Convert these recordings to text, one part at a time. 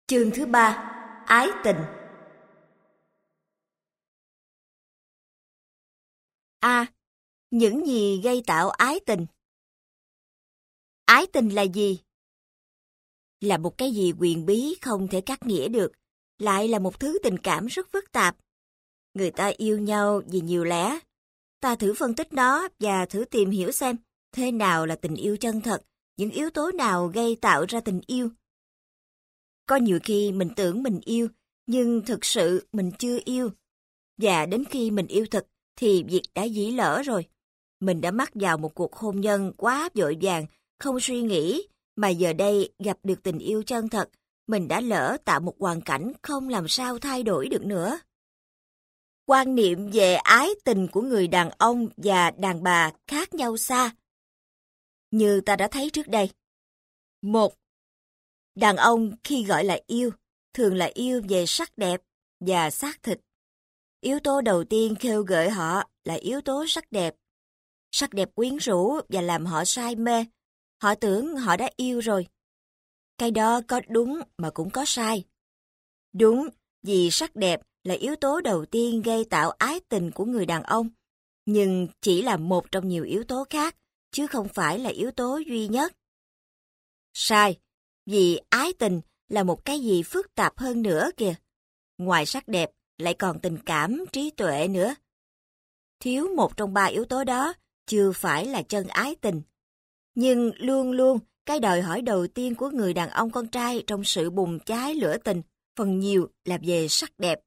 Chương thứ 3. Ái tình. A. Những gì gây tạo ái tình? Ái tình là gì? Là một cái gì huyền bí không thể cắt nghĩa được, lại là một thứ tình cảm rất phức tạp. Người ta yêu nhau vì nhiều lẽ. Ta thử phân tích nó và thử tìm hiểu xem thế nào là tình yêu chân thật, những yếu tố nào gây tạo ra tình yêu. Có nhiều khi mình tưởng mình yêu, nhưng thực sự mình chưa yêu. Và đến khi mình yêu thật, thì việc đã dĩ lỡ rồi. Mình đã mắc vào một cuộc hôn nhân quá vội vàng, không suy nghĩ, mà giờ đây gặp được tình yêu chân thật, mình đã lỡ tạo một hoàn cảnh không làm sao thay đổi được nữa. Quan niệm về ái tình của người đàn ông và đàn bà khác nhau xa. Như ta đã thấy trước đây. 1. Đàn ông khi gọi là yêu, thường là yêu về sắc đẹp và xác thịt. Yếu tố đầu tiên khêu gợi họ là yếu tố sắc đẹp. Sắc đẹp quyến rũ và làm họ say mê. Họ tưởng họ đã yêu rồi. Cái đó có đúng mà cũng có sai. Đúng, vì sắc đẹp là yếu tố đầu tiên gây tạo ái tình của người đàn ông, nhưng chỉ là một trong nhiều yếu tố khác, chứ không phải là yếu tố duy nhất. Sai, vì ái tình là một cái gì phức tạp hơn nữa kìa. Ngoài sắc đẹp, lại còn tình cảm, trí tuệ nữa. Thiếu một trong ba yếu tố đó, chưa phải là chân ái tình. Nhưng luôn luôn, cái đòi hỏi đầu tiên của người đàn ông con trai trong sự bùng cháy lửa tình, phần nhiều là về sắc đẹp.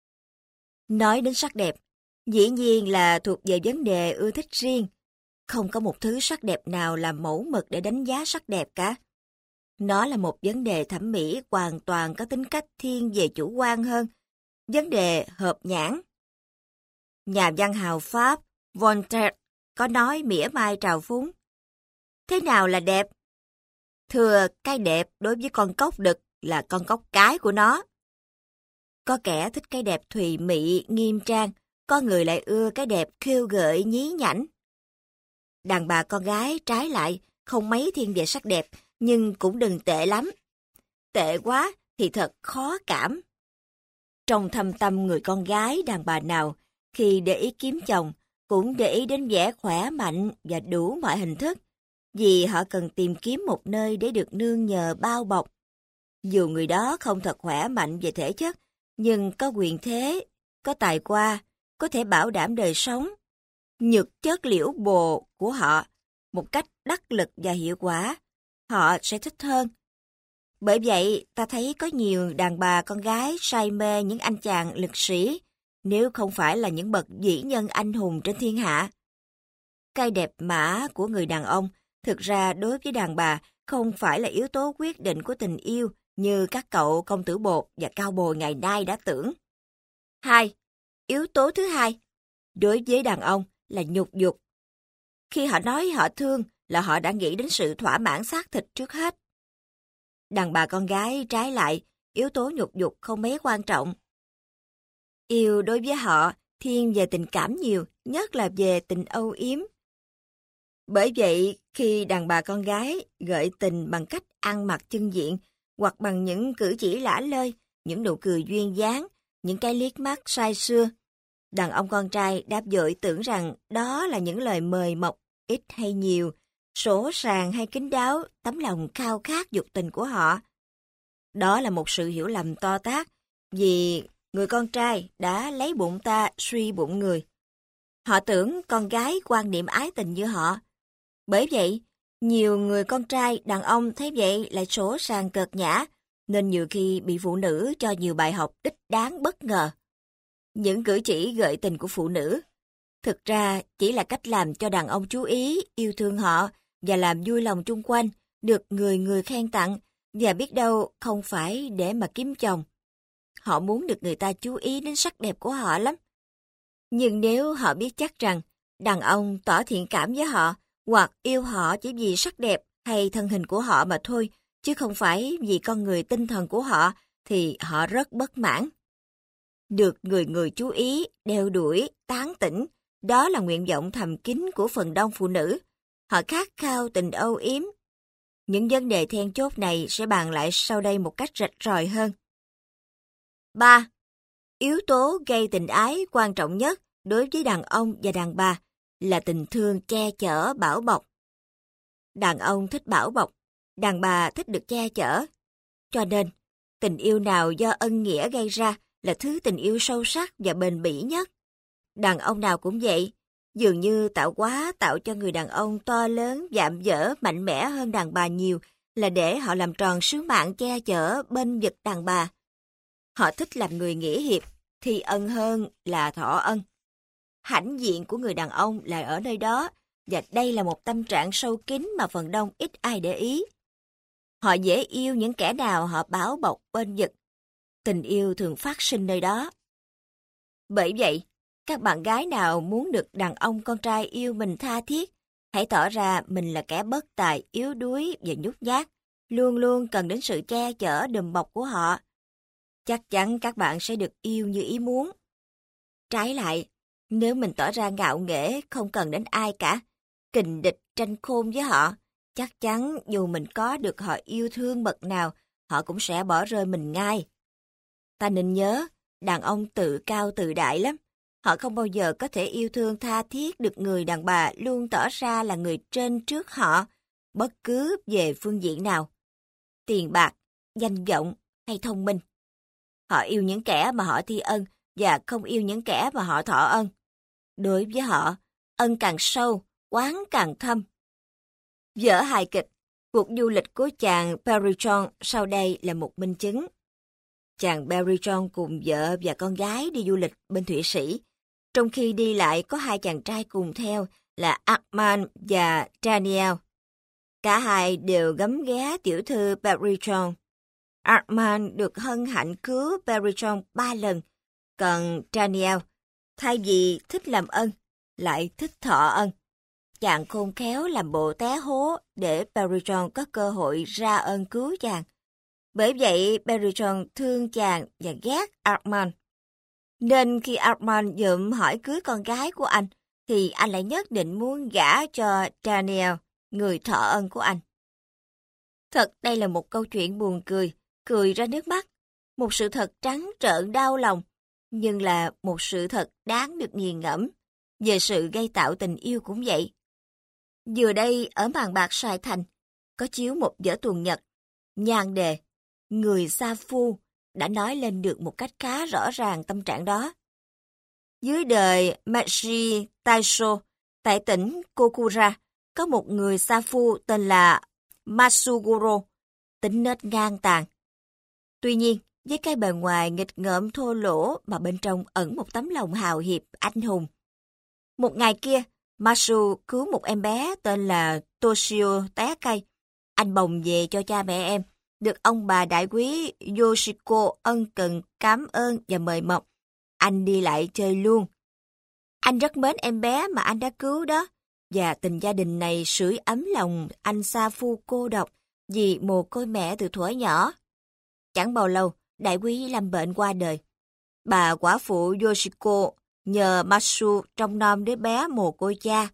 Nói đến sắc đẹp, dĩ nhiên là thuộc về vấn đề ưa thích riêng. Không có một thứ sắc đẹp nào là mẫu mực để đánh giá sắc đẹp cả. Nó là một vấn đề thẩm mỹ hoàn toàn có tính cách thiên về chủ quan hơn, vấn đề hợp nhãn. Nhà văn hào Pháp Voltaire có nói mỉa mai trào phúng. Thế nào là đẹp? Thưa, cái đẹp đối với con cóc đực là con cóc cái của nó. Có kẻ thích cái đẹp thùy mị, nghiêm trang, có người lại ưa cái đẹp khiêu gợi, nhí nhảnh. Đàn bà con gái trái lại, không mấy thiên về sắc đẹp, nhưng cũng đừng tệ lắm. Tệ quá thì thật khó cảm. Trong thâm tâm người con gái đàn bà nào, khi để ý kiếm chồng, cũng để ý đến vẻ khỏe mạnh và đủ mọi hình thức, vì họ cần tìm kiếm một nơi để được nương nhờ bao bọc. Dù người đó không thật khỏe mạnh về thể chất, nhưng có quyền thế, có tài qua, có thể bảo đảm đời sống. Nhược chất liễu bồ của họ, một cách đắc lực và hiệu quả, họ sẽ thích hơn. Bởi vậy, ta thấy có nhiều đàn bà con gái say mê những anh chàng lực sĩ, nếu không phải là những bậc vĩ nhân anh hùng trên thiên hạ. Cái đẹp mã của người đàn ông, thực ra đối với đàn bà, không phải là yếu tố quyết định của tình yêu như các cậu công tử bột và cao bồi ngày nay đã tưởng. 2. Yếu tố thứ hai, đối với đàn ông là nhục dục. Khi họ nói họ thương là họ đã nghĩ đến sự thỏa mãn xác thịt trước hết. Đàn bà con gái trái lại, yếu tố nhục dục không mấy quan trọng. Yêu đối với họ thiên về tình cảm nhiều, nhất là về tình âu yếm. Bởi vậy, khi đàn bà con gái gợi tình bằng cách ăn mặc chân diện, hoặc bằng những cử chỉ lả lơi, những nụ cười duyên dáng, những cái liếc mắt say sưa, đàn ông con trai đáp vội tưởng rằng đó là những lời mời mọc, ít hay nhiều, sỗ sàng hay kín đáo, tấm lòng khao khát dục tình của họ. Đó là một sự hiểu lầm to tát, vì người con trai đã lấy bụng ta suy bụng người. Họ tưởng con gái quan niệm ái tình như họ. Bởi vậy, nhiều người con trai đàn ông thấy vậy lại sỗ sàng cợt nhã, nên nhiều khi bị phụ nữ cho nhiều bài học đích đáng bất ngờ. Những cử chỉ gợi tình của phụ nữ thực ra chỉ là cách làm cho đàn ông chú ý, yêu thương họ và làm vui lòng chung quanh, được người người khen tặng, và biết đâu không phải để mà kiếm chồng. Họ muốn được người ta chú ý đến sắc đẹp của họ lắm. Nhưng nếu họ biết chắc rằng đàn ông tỏ thiện cảm với họ, hoặc yêu họ chỉ vì sắc đẹp hay thân hình của họ mà thôi, chứ không phải vì con người tinh thần của họ, thì họ rất bất mãn. Được người người chú ý, đeo đuổi, tán tỉnh, đó là nguyện vọng thầm kín của phần đông phụ nữ. Họ khát khao tình âu yếm. Những vấn đề then chốt này sẽ bàn lại sau đây một cách rạch ròi hơn. 3. Yếu tố gây tình ái quan trọng nhất đối với đàn ông và đàn bà là tình thương che chở bảo bọc. Đàn ông thích bảo bọc, đàn bà thích được che chở. Cho nên, tình yêu nào do ân nghĩa gây ra là thứ tình yêu sâu sắc và bền bỉ nhất. Đàn ông nào cũng vậy, dường như tạo cho người đàn ông to lớn, dạn dỡ, mạnh mẽ hơn đàn bà nhiều là để họ làm tròn sứ mạng che chở bên vực đàn bà. Họ thích làm người nghĩa hiệp, thi ân hơn là thọ ân. Hãnh diện của người đàn ông là ở nơi đó, và đây là một tâm trạng sâu kín mà phần đông ít ai để ý. Họ dễ yêu những kẻ nào họ bảo bọc bên vực. Tình yêu thường phát sinh nơi đó. Bởi vậy, các bạn gái nào muốn được đàn ông con trai yêu mình tha thiết, hãy tỏ ra mình là kẻ bất tài, yếu đuối và nhút nhát, luôn luôn cần đến sự che chở đùm bọc của họ. Chắc chắn các bạn sẽ được yêu như ý muốn. Trái lại, nếu mình tỏ ra ngạo nghễ, không cần đến ai cả, kình địch tranh khôn với họ, chắc chắn dù mình có được họ yêu thương bậc nào, họ cũng sẽ bỏ rơi mình ngay. Ta nên nhớ, đàn ông tự cao tự đại lắm. Họ không bao giờ có thể yêu thương tha thiết được người đàn bà luôn tỏ ra là người trên trước họ, bất cứ về phương diện nào. Tiền bạc, danh vọng hay thông minh. Họ yêu những kẻ mà họ thi ân và không yêu những kẻ mà họ thọ ân. Đối với họ, ân càng sâu, oán càng thâm. Vở hài kịch, cuộc du lịch của chàng Perrichon sau đây là một minh chứng. Chàng Perrichon cùng vợ và con gái đi du lịch bên Thụy Sĩ. Trong khi đi lại có hai chàng trai cùng theo là Armand và Daniel. Cả hai đều gấm ghé tiểu thư Perrichon. Armand được hân hạnh cứu Perrichon 3 lần, còn Daniel, thay vì thích làm ân, lại thích thọ ân. Chàng khôn khéo làm bộ té hố để Perrichon có cơ hội ra ân cứu chàng. Bởi vậy, Perrichon thương chàng và ghét Armand. Nên khi Armand dụm hỏi cưới con gái của anh, thì anh lại nhất định muốn gả cho Daniel, người thọ ân của anh. Thật đây là một câu chuyện buồn cười, cười ra nước mắt. Một sự thật trắng trợn đau lòng, nhưng là một sự thật đáng được nghiền ngẫm. Về sự gây tạo tình yêu cũng vậy. Vừa đây ở màn bạc Sài Thành, có chiếu một vở tuồng Nhật, nhan đề Người Sa Phu đã nói lên được một cách khá rõ ràng tâm trạng đó. Dưới đời Meiji Taisho, tại tỉnh Kokura, có một người sa phu tên là Masuguro, tính nết ngang tàn. Tuy nhiên, với cái bề ngoài nghịch ngợm thô lỗ mà bên trong ẩn một tấm lòng hào hiệp, anh hùng. Một ngày kia, Masu cứu một em bé tên là Toshio té cây. Anh bồng về cho cha mẹ em, được ông bà đại quý Yoshiko ân cần cảm ơn và mời mọc. Anh đi lại chơi luôn. Anh rất mến em bé mà anh đã cứu đó, và tình gia đình này sưởi ấm lòng anh sa phu cô độc vì mồ côi mẹ từ thuở nhỏ. Chẳng bao lâu, đại quý lâm bệnh qua đời. Bà quả phụ Yoshiko nhờ Masu trông nom đứa bé mồ côi cha.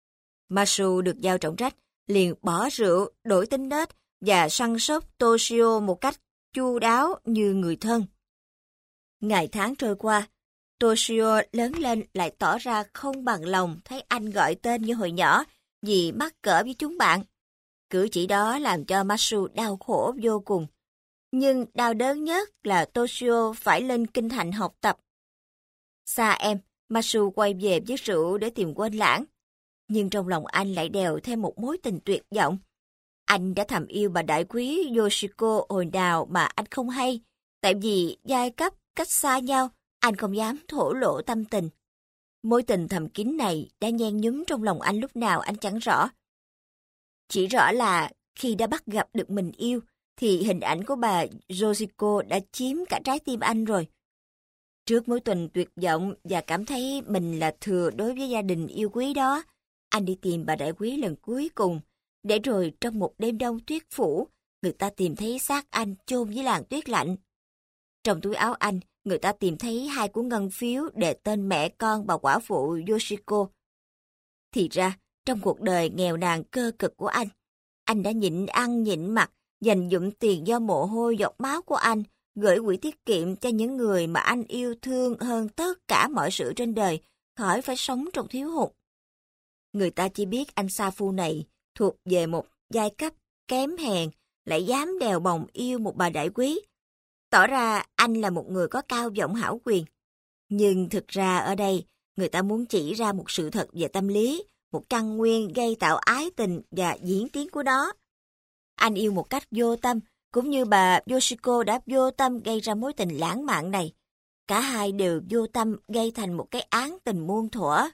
Masu được giao trọng trách, liền bỏ rượu, đổi tính nết và săn sóc Toshio một cách chu đáo như người thân. Ngày tháng trôi qua, Toshio lớn lên lại tỏ ra không bằng lòng thấy anh gọi tên như hồi nhỏ vì mắc cỡ với chúng bạn. Cử chỉ đó làm cho Masu đau khổ vô cùng. Nhưng đau đớn nhất là Toshio phải lên kinh thành học tập. Xa em, Masu quay về với rượu để tìm quên lãng. Nhưng trong lòng anh lại đèo thêm một mối tình tuyệt vọng. Anh đã thầm yêu bà đại quý Yoshiko hồi nào mà anh không hay. Tại vì giai cấp cách xa nhau, anh không dám thổ lộ tâm tình. Mối tình thầm kín này đã nhen nhúm trong lòng anh lúc nào anh chẳng rõ. Chỉ rõ là khi đã bắt gặp được mình yêu, thì hình ảnh của bà Yoshiko đã chiếm cả trái tim anh rồi. Trước mối tình tuyệt vọng và cảm thấy mình là thừa đối với gia đình yêu quý đó, anh đi tìm bà đại quý lần cuối cùng, để rồi trong một đêm đông tuyết phủ, người ta tìm thấy xác anh chôn dưới làn tuyết lạnh. Trong túi áo anh, người ta tìm thấy 2 cuốn ngân phiếu để tên mẹ con bà quả phụ Yoshiko. Thì ra, trong cuộc đời nghèo nàn cơ cực của anh, Anh đã nhịn ăn nhịn mặc, dành dụm tiền do mồ hôi giọt máu của anh, gửi quỹ tiết kiệm cho những người mà anh yêu thương hơn tất cả mọi sự trên đời, khỏi phải sống trong thiếu hụt. Người ta chỉ biết anh sa phu này thuộc về một giai cấp kém hèn, lại dám đèo bồng yêu một bà đại quý, tỏ ra anh là một người có cao vọng hão quyền. Nhưng thực ra ở đây, người ta muốn chỉ ra một sự thật về tâm lý, một căn nguyên gây tạo ái tình và diễn tiến của nó. Anh yêu một cách vô tâm, cũng như bà Yoshiko đã vô tâm gây ra mối tình lãng mạn này. Cả hai đều vô tâm gây thành một cái án tình muôn thuở.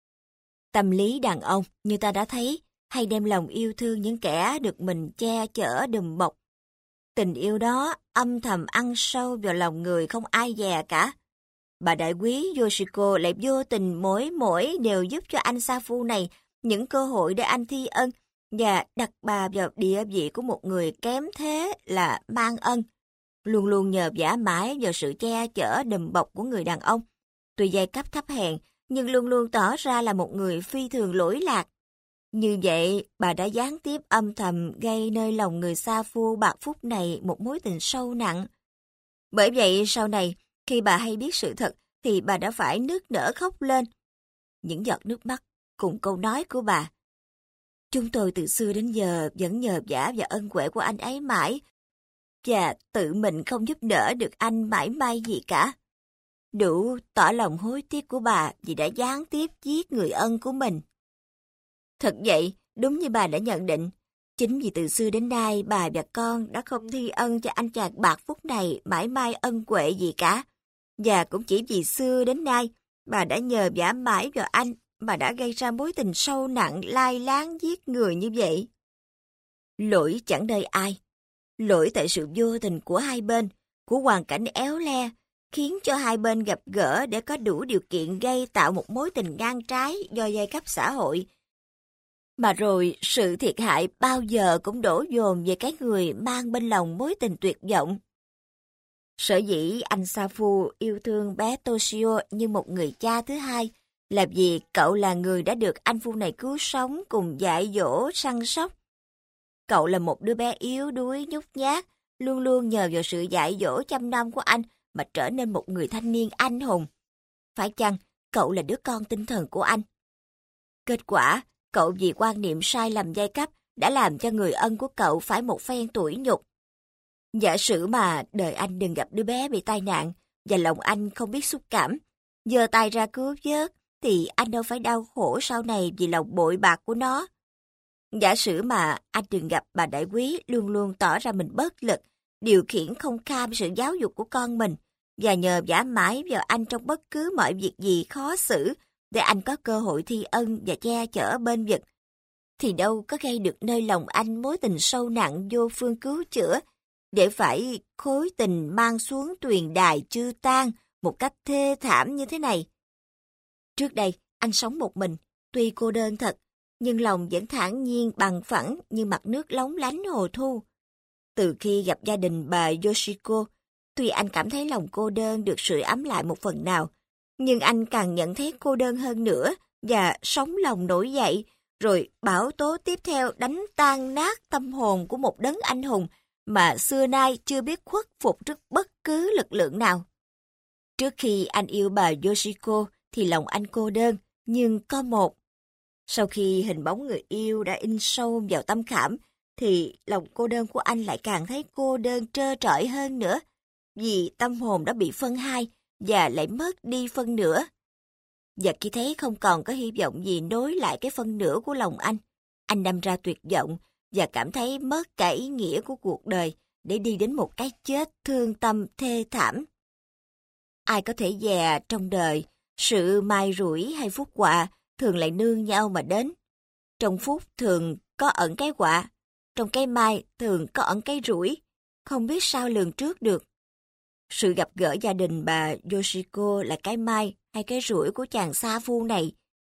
Tâm lý đàn ông, như ta đã thấy, hay đem lòng yêu thương những kẻ được mình che chở đùm bọc. Tình yêu đó âm thầm ăn sâu vào lòng người không ai dè cả. Bà đại quý Yoshiko lại vô tình mỗi đều giúp cho anh sa phu này những cơ hội để anh thi ân và đặt bà vào địa vị của một người kém thế là mang ân, luôn luôn nhờ vả mãi vào sự che chở đùm bọc của người đàn ông. Tuy giai cấp thấp hèn, nhưng luôn luôn tỏ ra là một người phi thường lỗi lạc. Như vậy, bà đã gián tiếp âm thầm gây nơi lòng người sa phu bạc phúc này một mối tình sâu nặng. Bởi vậy sau này, khi bà hay biết sự thật, thì bà đã phải nức nở khóc lên. Những giọt nước mắt cùng câu nói của bà: "Chúng tôi từ xưa đến giờ vẫn nhờ vả và ân huệ của anh ấy mãi, và tự mình không giúp đỡ được anh mãi may gì cả." Đủ tỏ lòng hối tiếc của bà vì đã gián tiếp giết người ân của mình. Thật vậy, đúng như bà đã nhận định, chính vì từ xưa đến nay bà và con đã không thi ân cho anh chàng bạc phúc này mãi may ân huệ gì cả. Và cũng chỉ vì xưa đến nay, bà đã nhờ vả mãi vào anh mà đã gây ra mối tình sâu nặng lai láng giết người như vậy. Lỗi chẳng nơi ai. Lỗi tại sự vô tình của hai bên, của hoàn cảnh éo le, khiến cho hai bên gặp gỡ để có đủ điều kiện gây tạo một mối tình ngang trái do giai cấp xã hội. Mà rồi sự thiệt hại bao giờ cũng đổ dồn về cái người mang bên lòng mối tình tuyệt vọng. Sở dĩ anh Safu yêu thương bé Toshio như một người cha thứ hai là vì cậu là người đã được anh phu này cứu sống cùng dạy dỗ săn sóc. Cậu là một đứa bé yếu đuối nhút nhát, luôn luôn nhờ vào sự dạy dỗ chăm nom của anh mà trở nên một người thanh niên anh hùng. Phải chăng cậu là đứa con tinh thần của anh? Kết quả, cậu vì quan niệm sai lầm giai cấp đã làm cho người ân của cậu phải một phen tủi nhục. Giả sử mà đời anh đừng gặp đứa bé bị tai nạn và lòng anh không biết xúc cảm, giơ tay ra cứu vớt thì anh đâu phải đau khổ sau này vì lòng bội bạc của nó. Giả sử mà anh đừng gặp bà đại quý luôn luôn tỏ ra mình bất lực, điều khiển không kham sự giáo dục của con mình và nhờ vả mãi vào anh trong bất cứ mọi việc gì khó xử để anh có cơ hội thi ân và che chở bên vực, thì đâu có gây được nơi lòng anh mối tình sâu nặng vô phương cứu chữa, để phải khối tình mang xuống tuyền đài chư tang một cách thê thảm như thế này. Trước đây, anh sống một mình, tuy cô đơn thật, nhưng lòng vẫn thản nhiên bằng phẳng như mặt nước lóng lánh hồ thu. Từ khi gặp gia đình bà Yoshiko, tuy anh cảm thấy lòng cô đơn được sưởi ấm lại một phần nào, nhưng anh càng nhận thấy cô đơn hơn nữa và sống lòng nổi dậy, rồi bão tố tiếp theo đánh tan nát tâm hồn của một đấng anh hùng mà xưa nay chưa biết khuất phục trước bất cứ lực lượng nào. Trước khi anh yêu bà Yoshiko thì lòng anh cô đơn, nhưng có một. Sau khi hình bóng người yêu đã in sâu vào tâm khảm, thì lòng cô đơn của anh lại càng thấy cô đơn trơ trọi hơn nữa, vì tâm hồn đã bị phân hai và lại mất đi phân nửa. Và khi thấy không còn có hy vọng gì nối lại cái phân nửa của lòng anh đâm ra tuyệt vọng và cảm thấy mất cả ý nghĩa của cuộc đời để đi đến một cái chết thương tâm thê thảm. Ai có thể dè trong đời, sự mai rủi hay phúc họa thường lại nương nhau mà đến. Trong phúc thường có ẩn cái họa, trong cái mai thường có ẩn cái rủi, không biết sao lường trước được. Sự gặp gỡ gia đình bà Yoshiko là cái mai hay cái rủi của chàng sa phu này.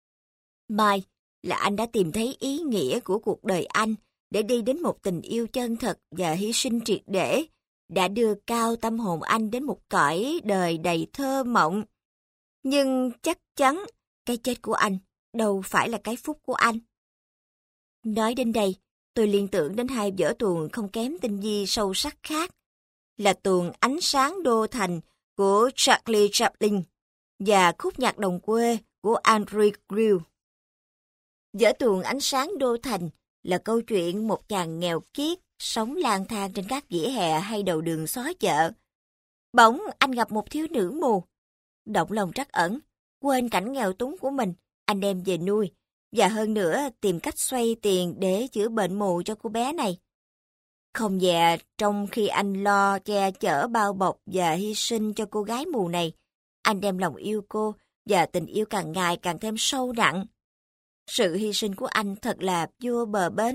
Mai là anh đã tìm thấy ý nghĩa của cuộc đời anh để đi đến một tình yêu chân thật và hy sinh triệt để, đã đưa cao tâm hồn anh đến một cõi đời đầy thơ mộng. Nhưng chắc chắn cái chết của anh đâu phải là cái phúc của anh. Nói đến đây, tôi liên tưởng đến hai vở tuồng không kém tinh vi sâu sắc khác, là tuồng Ánh sáng đô thành của Charlie Chaplin và Khúc nhạc đồng quê của Andrew Grew. Vở tuồng Ánh sáng đô thành là câu chuyện một chàng nghèo kiết sống lang thang trên các vỉa hè hay đầu đường xó chợ. Bỗng anh gặp một thiếu nữ mù. Động lòng trắc ẩn, quên cảnh nghèo túng của mình, anh đem về nuôi, và hơn nữa tìm cách xoay tiền để chữa bệnh mù cho cô bé này. Không dè, trong khi anh lo che chở bao bọc và hy sinh cho cô gái mù này, anh đem lòng yêu cô và tình yêu càng ngày càng thêm sâu nặng. Sự hy sinh của anh thật là vô bờ bến.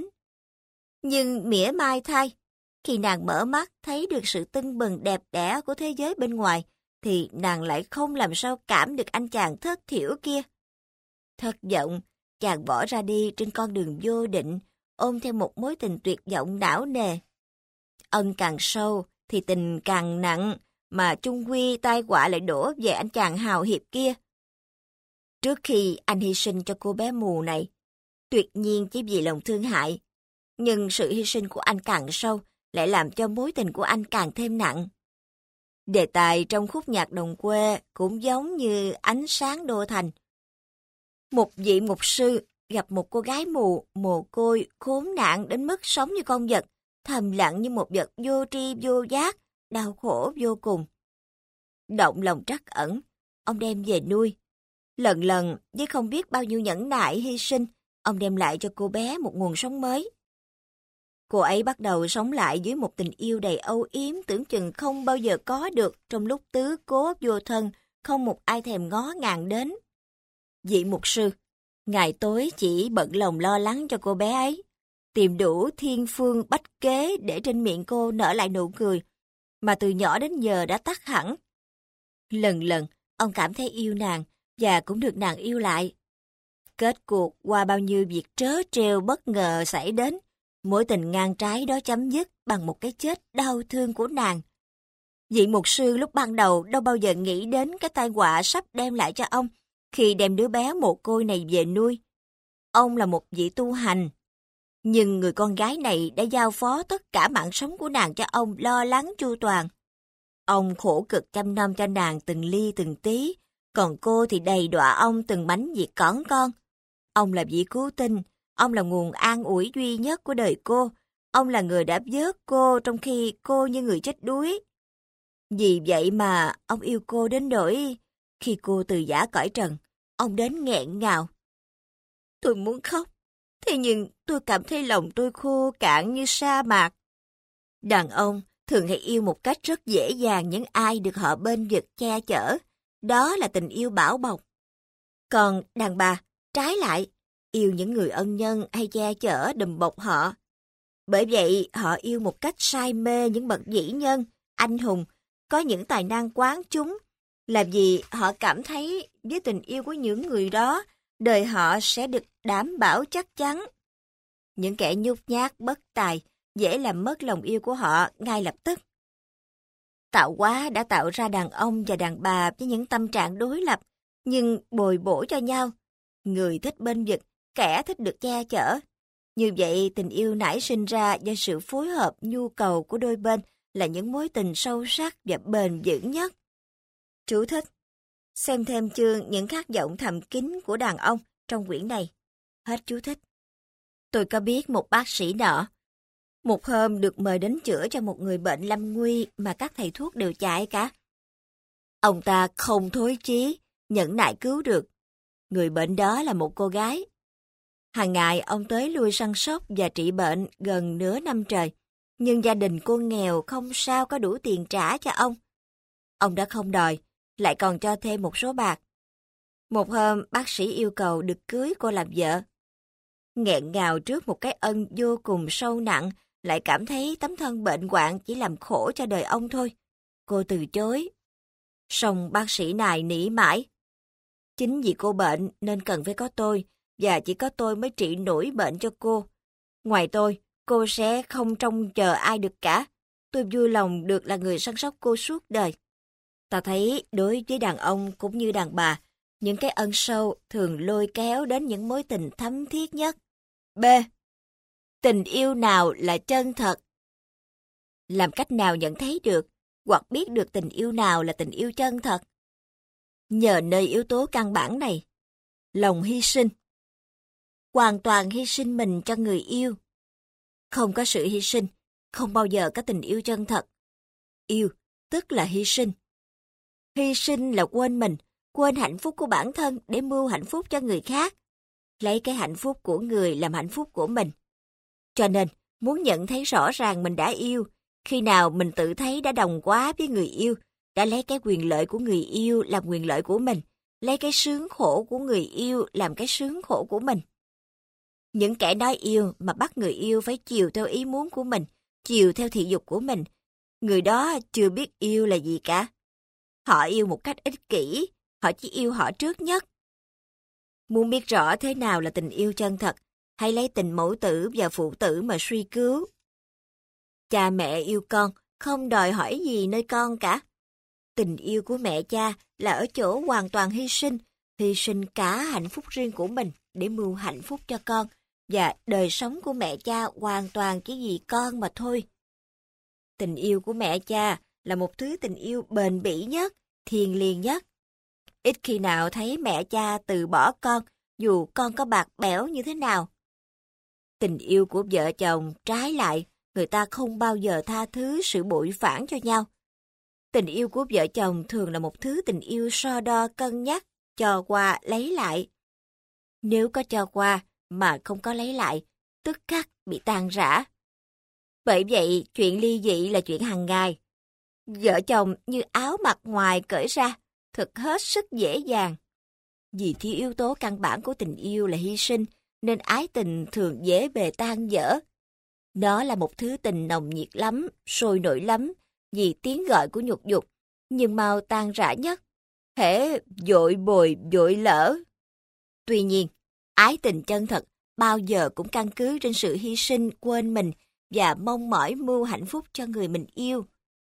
Nhưng mỉa mai thay, khi nàng mở mắt thấy được sự tưng bừng đẹp đẽ của thế giới bên ngoài, thì nàng lại không làm sao cảm được anh chàng thất thiểu kia. Thất vọng, chàng bỏ ra đi trên con đường vô định, ôm theo một mối tình tuyệt vọng não nề. Ân càng sâu thì tình càng nặng, mà chung quy tai họa lại đổ về anh chàng hào hiệp kia. Trước khi anh hy sinh cho cô bé mù này, tuyệt nhiên chỉ vì lòng thương hại, nhưng sự hy sinh của anh càng sâu lại làm cho mối tình của anh càng thêm nặng. Đề tài trong khúc nhạc đồng quê cũng giống như Ánh sáng đô thành. Một vị mục sư gặp một cô gái mù, mồ côi, khốn nạn đến mức sống như con vật, thầm lặng như một vật vô tri vô giác, đau khổ vô cùng. Động lòng trắc ẩn, ông đem về nuôi. Lần lần với không biết bao nhiêu nhẫn nại hy sinh, ông đem lại cho cô bé một nguồn sống mới. Cô ấy bắt đầu sống lại dưới một tình yêu đầy âu yếm tưởng chừng không bao giờ có được trong lúc tứ cố vô thân, không một ai thèm ngó ngàng đến. Vị mục sư, ngày tối chỉ bận lòng lo lắng cho cô bé ấy, tìm đủ thiên phương bách kế để trên miệng cô nở lại nụ cười, mà từ nhỏ đến giờ đã tắt hẳn. Lần lần, ông cảm thấy yêu nàng, và cũng được nàng yêu lại. Kết cuộc qua bao nhiêu việc trớ trêu bất ngờ xảy đến, mối tình ngang trái đó chấm dứt bằng một cái chết đau thương của nàng. Vị mục sư lúc ban đầu đâu bao giờ nghĩ đến cái tai họa sắp đem lại cho ông khi đem đứa bé mồ côi này về nuôi. Ông là một vị tu hành, nhưng người con gái này đã giao phó tất cả mạng sống của nàng cho ông lo lắng chu toàn. Ông khổ cực chăm nom cho nàng từng ly từng tí, còn cô thì đầy đọa ông từng mánh việc cỏn con. Ông là vị cứu tinh, ông là nguồn an ủi duy nhất của đời cô. Ông là người đã vớt cô trong khi cô như người chết đuối. Vì vậy mà ông yêu cô đến nỗi khi cô từ giã cõi trần, ông đến nghẹn ngào. Tôi muốn khóc, thế nhưng tôi cảm thấy lòng tôi khô cạn như sa mạc. Đàn ông thường hay yêu một cách rất dễ dàng những ai được họ bên vực che chở. Đó là tình yêu bảo bọc. Còn đàn bà, trái lại, yêu những người ân nhân hay che chở đùm bọc họ. Bởi vậy, họ yêu một cách say mê những bậc vĩ nhân, anh hùng, có những tài năng quán chúng, là vì họ cảm thấy với tình yêu của những người đó, đời họ sẽ được đảm bảo chắc chắn. Những kẻ nhút nhát, bất tài, dễ làm mất lòng yêu của họ ngay lập tức. Tạo hóa đã tạo ra đàn ông và đàn bà với những tâm trạng đối lập, nhưng bồi bổ cho nhau. Người thích bên vực, kẻ thích được che chở. Như vậy, tình yêu nảy sinh ra do sự phối hợp nhu cầu của đôi bên là những mối tình sâu sắc và bền vững nhất. Chú thích: xem thêm chương những khát vọng thầm kín của đàn ông trong quyển này. Hết chú thích. Tôi có biết một bác sĩ nọ. Một hôm được mời đến chữa cho một người bệnh lâm nguy mà các thầy thuốc đều chạy cả. Ông ta không thối chí, nhẫn nại cứu được. Người bệnh đó là một cô gái. Hàng ngày ông tới lui săn sóc và trị bệnh gần nửa năm trời. Nhưng gia đình cô nghèo không sao có đủ tiền trả cho ông. Ông đã không đòi, lại còn cho thêm một số bạc. Một hôm bác sĩ yêu cầu được cưới cô làm vợ. Nghẹn ngào trước một cái ân vô cùng sâu nặng, lại cảm thấy tấm thân bệnh hoạn chỉ làm khổ cho đời ông thôi. Cô từ chối. Song bác sĩ này nỉ mãi. Chính vì cô bệnh nên cần phải có tôi, và chỉ có tôi mới trị nổi bệnh cho cô. Ngoài tôi, cô sẽ không trông chờ ai được cả. Tôi vui lòng được là người săn sóc cô suốt đời. Ta thấy đối với đàn ông cũng như đàn bà, những cái ân sâu thường lôi kéo đến những mối tình thắm thiết nhất. B. Tình yêu nào là chân thật? Làm cách nào nhận thấy được hoặc biết được tình yêu nào là tình yêu chân thật? Nhờ nơi yếu tố căn bản này, lòng hy sinh. Hoàn toàn hy sinh mình cho người yêu. Không có sự hy sinh, không bao giờ có tình yêu chân thật. Yêu, tức là hy sinh. Hy sinh là quên mình, quên hạnh phúc của bản thân để mưu hạnh phúc cho người khác. Lấy cái hạnh phúc của người làm hạnh phúc của mình. Cho nên, muốn nhận thấy rõ ràng mình đã yêu, khi nào mình tự thấy đã đồng quá với người yêu, đã lấy cái quyền lợi của người yêu làm quyền lợi của mình, lấy cái sướng khổ của người yêu làm cái sướng khổ của mình. Những kẻ nói yêu mà bắt người yêu phải chiều theo ý muốn của mình, chiều theo thị dục của mình, người đó chưa biết yêu là gì cả. Họ yêu một cách ích kỷ, họ chỉ yêu họ trước nhất. Muốn biết rõ thế nào là tình yêu chân thật, hãy lấy tình mẫu tử và phụ tử mà suy cứu. Cha mẹ yêu con, không đòi hỏi gì nơi con cả. Tình yêu của mẹ cha là ở chỗ hoàn toàn hy sinh cả hạnh phúc riêng của mình để mưu hạnh phúc cho con, và đời sống của mẹ cha hoàn toàn chỉ vì con mà thôi. Tình yêu của mẹ cha là một thứ tình yêu bền bỉ nhất, thiêng liêng nhất. Ít khi nào thấy mẹ cha từ bỏ con, dù con có bạc bẽo như thế nào. Tình yêu của vợ chồng trái lại, người ta không bao giờ tha thứ sự bội phản cho nhau. Tình yêu của vợ chồng thường là một thứ tình yêu so đo cân nhắc, cho qua lấy lại. Nếu có cho qua mà không có lấy lại, tức khắc bị tan rã. Bởi vậy, chuyện ly dị là chuyện hàng ngày. Vợ chồng như áo mặc ngoài cởi ra, thật hết sức dễ dàng. Vì thiếu yếu tố căn bản của tình yêu là hy sinh, nên ái tình thường dễ bề tan vỡ. Nó là một thứ tình nồng nhiệt lắm, sôi nổi lắm, vì tiếng gọi của nhục dục, nhưng mau tan rã nhất. Hễ vội bồi vội lỡ. Tuy nhiên, ái tình chân thật bao giờ cũng căn cứ trên sự hy sinh quên mình và mong mỏi mưu hạnh phúc cho người mình yêu.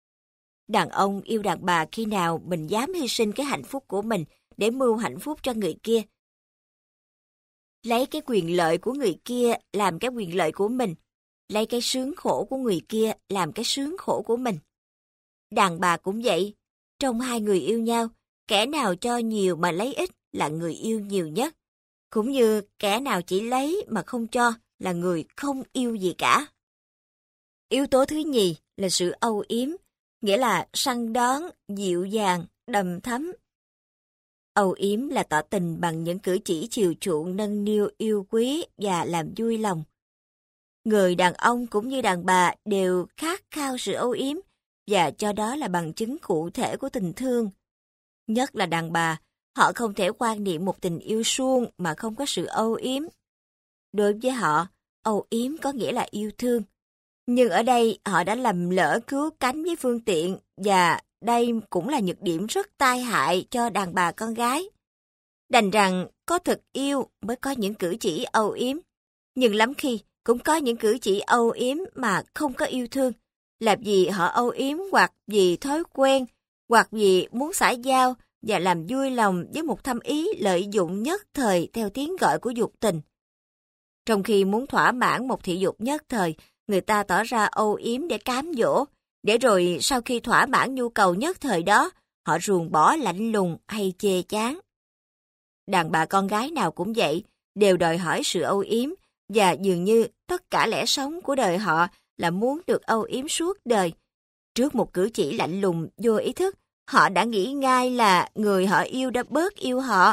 Đàn ông yêu đàn bà khi nào mình dám hy sinh cái hạnh phúc của mình để mưu hạnh phúc cho người kia. Lấy cái quyền lợi của người kia làm cái quyền lợi của mình, lấy cái sướng khổ của người kia làm cái sướng khổ của mình. Đàn bà cũng vậy, trong hai người yêu nhau, kẻ nào cho nhiều mà lấy ít là người yêu nhiều nhất, cũng như kẻ nào chỉ lấy mà không cho là người không yêu gì cả. Yếu tố thứ nhì là sự âu yếm, nghĩa là săn đón, dịu dàng, đầm thắm. Âu yếm là tỏ tình bằng những cử chỉ chiều chuộng nâng niu yêu quý và làm vui lòng. Người đàn ông cũng như đàn bà đều khát khao sự âu yếm và cho đó là bằng chứng cụ thể của tình thương. Nhất là đàn bà, họ không thể quan niệm một tình yêu suông mà không có sự âu yếm. Đối với họ, âu yếm có nghĩa là yêu thương. Nhưng ở đây họ đã lầm lỡ cứu cánh với phương tiện và đây cũng là nhược điểm rất tai hại cho đàn bà con gái. Đành rằng có thực yêu mới có những cử chỉ âu yếm, nhưng lắm khi cũng có những cử chỉ âu yếm mà không có yêu thương, là vì họ âu yếm hoặc vì thói quen, hoặc vì muốn xã giao và làm vui lòng với một thâm ý lợi dụng nhất thời theo tiếng gọi của dục tình. Trong khi muốn thỏa mãn một thị dục nhất thời, người ta tỏ ra âu yếm để cám dỗ, để rồi sau khi thỏa mãn nhu cầu nhất thời đó, họ ruồng bỏ lạnh lùng hay chê chán. Đàn bà con gái nào cũng vậy, đều đòi hỏi sự âu yếm, và dường như tất cả lẽ sống của đời họ là muốn được âu yếm suốt đời. Trước một cử chỉ lạnh lùng vô ý thức, họ đã nghĩ ngay là người họ yêu đã bớt yêu họ.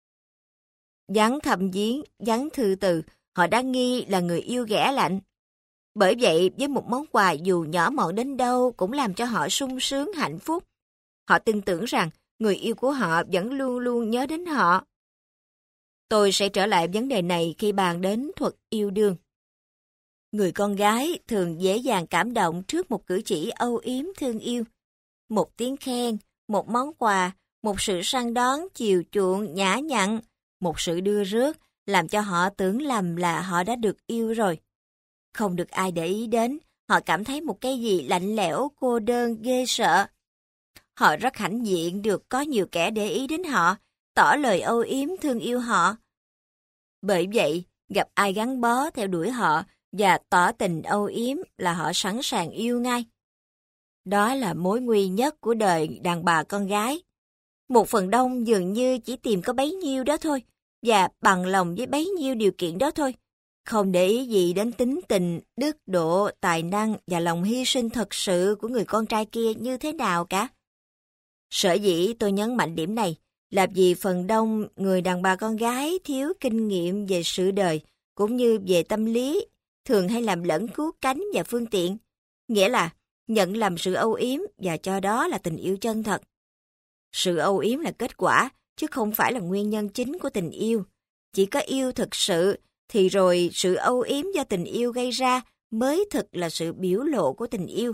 Vắng thầm giếng, vắng thư từ, họ đã nghi là người yêu ghẻ lạnh. Bởi vậy, với một món quà dù nhỏ mọn đến đâu cũng làm cho họ sung sướng hạnh phúc. Họ tin tưởng rằng người yêu của họ vẫn luôn luôn nhớ đến họ. Tôi sẽ trở lại vấn đề này khi bàn đến thuật yêu đương. Người con gái thường dễ dàng cảm động trước một cử chỉ âu yếm thương yêu. Một tiếng khen, một món quà, một sự săn đón, chiều chuộng, nhã nhặn, một sự đưa rước, làm cho họ tưởng lầm là họ đã được yêu rồi. Không được ai để ý đến, họ cảm thấy một cái gì lạnh lẽo, cô đơn, ghê sợ. Họ rất hãnh diện được có nhiều kẻ để ý đến họ, tỏ lời âu yếm thương yêu họ. Bởi vậy, gặp ai gắn bó theo đuổi họ, và tỏ tình âu yếm là họ sẵn sàng yêu ngay. Đó là mối nguy nhất của đời đàn bà con gái. Một phần đông dường như chỉ tìm có bấy nhiêu đó thôi, và bằng lòng với bấy nhiêu điều kiện đó thôi, không để ý gì đến tính tình, đức độ, tài năng và lòng hy sinh thật sự của người con trai kia như thế nào cả. Sở dĩ tôi nhấn mạnh điểm này là vì phần đông người đàn bà con gái thiếu kinh nghiệm về sự đời cũng như về tâm lý, thường hay làm lẫn cứu cánh và phương tiện, nghĩa là nhận làm sự âu yếm và cho đó là tình yêu chân thật. Sự âu yếm là kết quả, chứ không phải là nguyên nhân chính của tình yêu. Chỉ có yêu thực sự, thì rồi sự âu yếm do tình yêu gây ra mới thực là sự biểu lộ của tình yêu.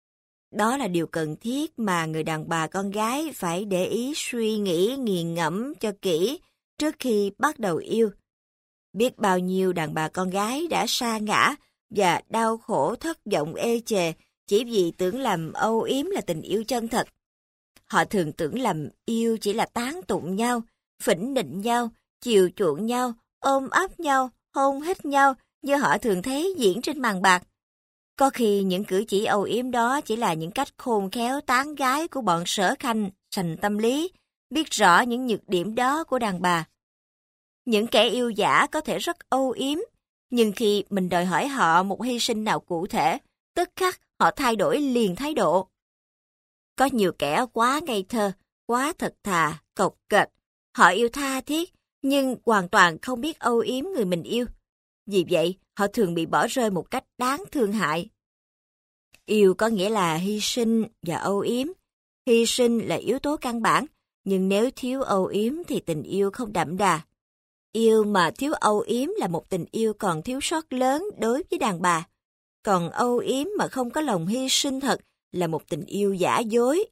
Đó là điều cần thiết mà người đàn bà con gái phải để ý suy nghĩ nghiền ngẫm cho kỹ trước khi bắt đầu yêu. Biết bao nhiêu đàn bà con gái đã sa ngã và đau khổ thất vọng ê chề chỉ vì tưởng lầm âu yếm là tình yêu chân thật. Họ thường tưởng lầm yêu chỉ là tán tụng nhau, phỉnh nịnh nhau, chiều chuộng nhau, ôm ấp nhau, hôn hít nhau như họ thường thấy diễn trên màn bạc. Có khi những cử chỉ âu yếm đó chỉ là những cách khôn khéo tán gái của bọn sở khanh, sành tâm lý, biết rõ những nhược điểm đó của đàn bà. Những kẻ yêu dã có thể rất âu yếm, nhưng khi mình đòi hỏi họ một hy sinh nào cụ thể, tức khắc họ thay đổi liền thái độ. Có nhiều kẻ quá ngây thơ, quá thật thà, cộc kệch. Họ yêu tha thiết, nhưng hoàn toàn không biết âu yếm người mình yêu. Vì vậy, họ thường bị bỏ rơi một cách đáng thương hại. Yêu có nghĩa là hy sinh và âu yếm. Hy sinh là yếu tố căn bản, nhưng nếu thiếu âu yếm thì tình yêu không đậm đà. Yêu mà thiếu âu yếm là một tình yêu còn thiếu sót lớn đối với đàn bà. Còn âu yếm mà không có lòng hy sinh thật là một tình yêu giả dối.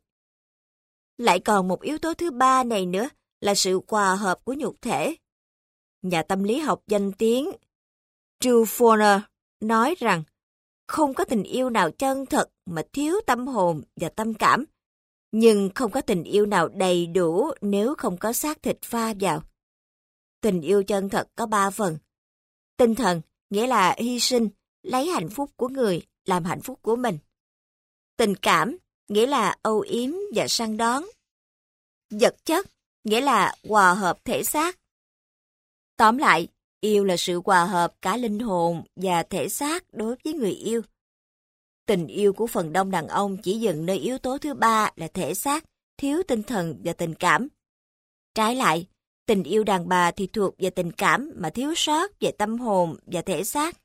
Lại còn một yếu tố thứ ba này nữa là sự hòa hợp của nhục thể. Nhà tâm lý học danh tiếng Drew Forner nói rằng không có tình yêu nào chân thật mà thiếu tâm hồn và tâm cảm, nhưng không có tình yêu nào đầy đủ nếu không có xác thịt pha vào. Tình yêu chân thật có 3 phần. Tinh thần nghĩa là hy sinh, lấy hạnh phúc của người làm hạnh phúc của mình. Tình cảm nghĩa là âu yếm và săn đón. Vật chất nghĩa là hòa hợp thể xác. Tóm lại, yêu là sự hòa hợp cả linh hồn và thể xác đối với người yêu. Tình yêu của phần đông đàn ông chỉ dừng nơi yếu tố thứ 3 là thể xác, thiếu tinh thần và tình cảm. Trái lại, tình yêu đàn bà thì thuộc về tình cảm mà thiếu sót về tâm hồn và thể xác.